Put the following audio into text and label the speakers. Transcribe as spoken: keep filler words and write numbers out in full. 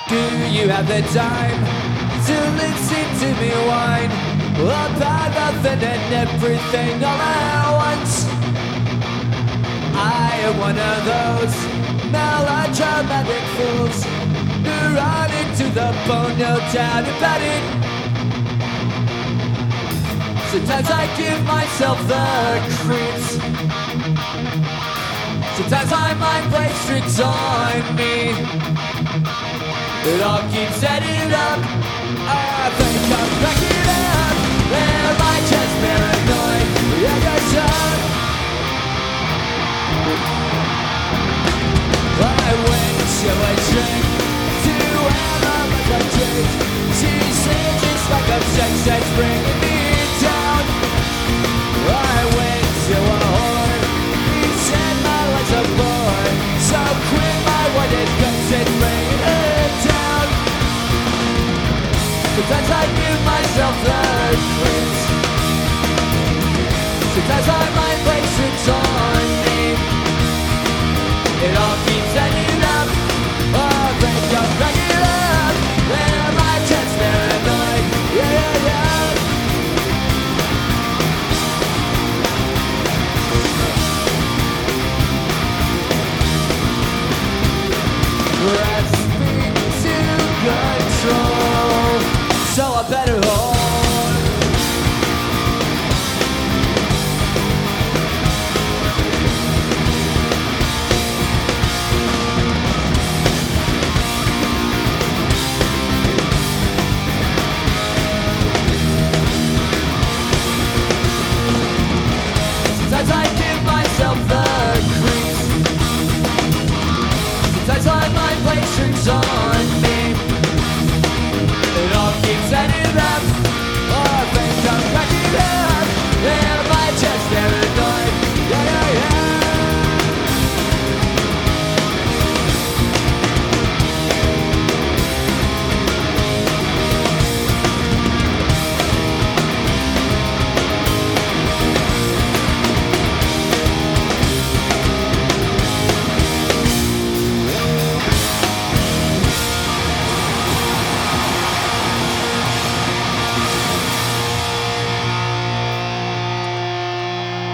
Speaker 1: Do you have the time to listen to me whine about nothing and everything all at once? I am one of those melodramatic fools who run into the bone, no doubt about it. Sometimes I give myself the creeps. Sometimes my mind plays tricks on me. It all keeps adding up. I think I'm cracking up. Am I just paranoid? Yeah, that's up. I went to a drink to Emma McCutcheon. She says it's like a sex that's bringing me down. I went to a whore. He said my life's a bore. So quit my wanted guns and bring it down. Sometimes I